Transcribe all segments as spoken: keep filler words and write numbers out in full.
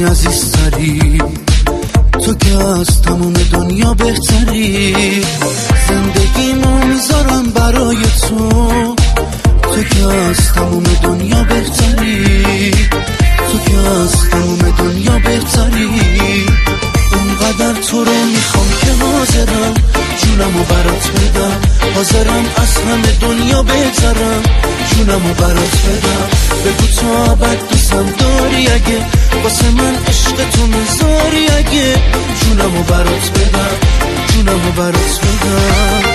منی عزیزتری، تو که از تمام دنیا بهتری. زندگیمو میذارم برای تو، تو که از تمام دنیا بهتری، تو که از تمام دنیا بهتری. اونقدر تو رو میخوام که حاضرم جونمو برات بدم، حاضرم از همه دنیا بگذرم جونمو برات بدم. بگو تو ابد دوستم داری، اگه واسه من عشق تو میذاری، اگه جونمو برات بدم، جونمو برات بدم.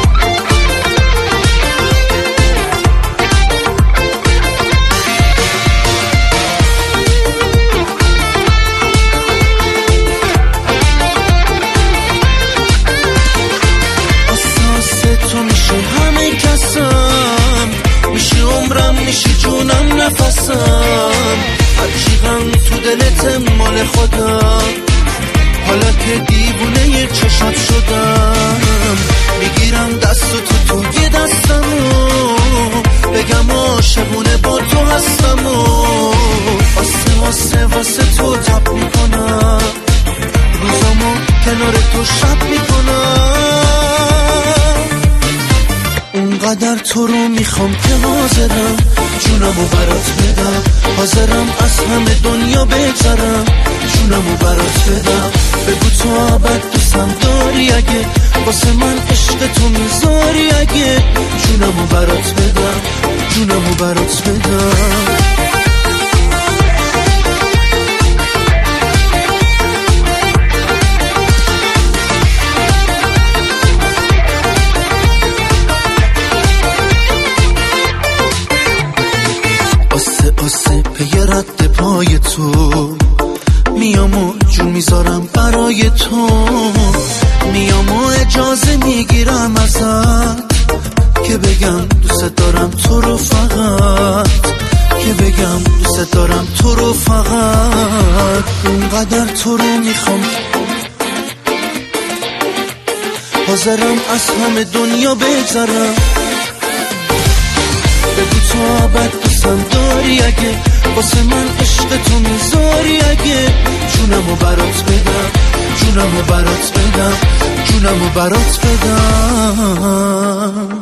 میشی جونم نفسم، هرچی غم تو دلت مال خودم. حالا که دیوونه چشات شدم، میگیرم دست تو توی دستمو، بگم عاشقونه با تو هستمو. واسه واسه واسه تو تب میکنم، روزامو کنار تو شب میکنم. اونقدر تو رو میخوام که حاضرم جونمو برات بدم، حاضرم از همه دنیا بگذرم جونمو برات بدم. بگو تو ابد دوستم داری، اگه واسه من عشق تو میذاری، اگه جونمو برات بدم، جونمو برات بدم. آسه پی رد پای تو میام و جون میذارم برای تو، میام و اجازه میگیرم ازت که بگم دوست دارم تو رو فقط، که بگم دوست دارم تو رو فقط. اونقدر تو رو میخوام حاضرم از همه دنیا بگذرم. بگو تو ابد دوستم داری، اگه واسه من عشق تو میذاری، اگه جونمو برات بدم، جونمو برات بدم، جونمو برات بدم.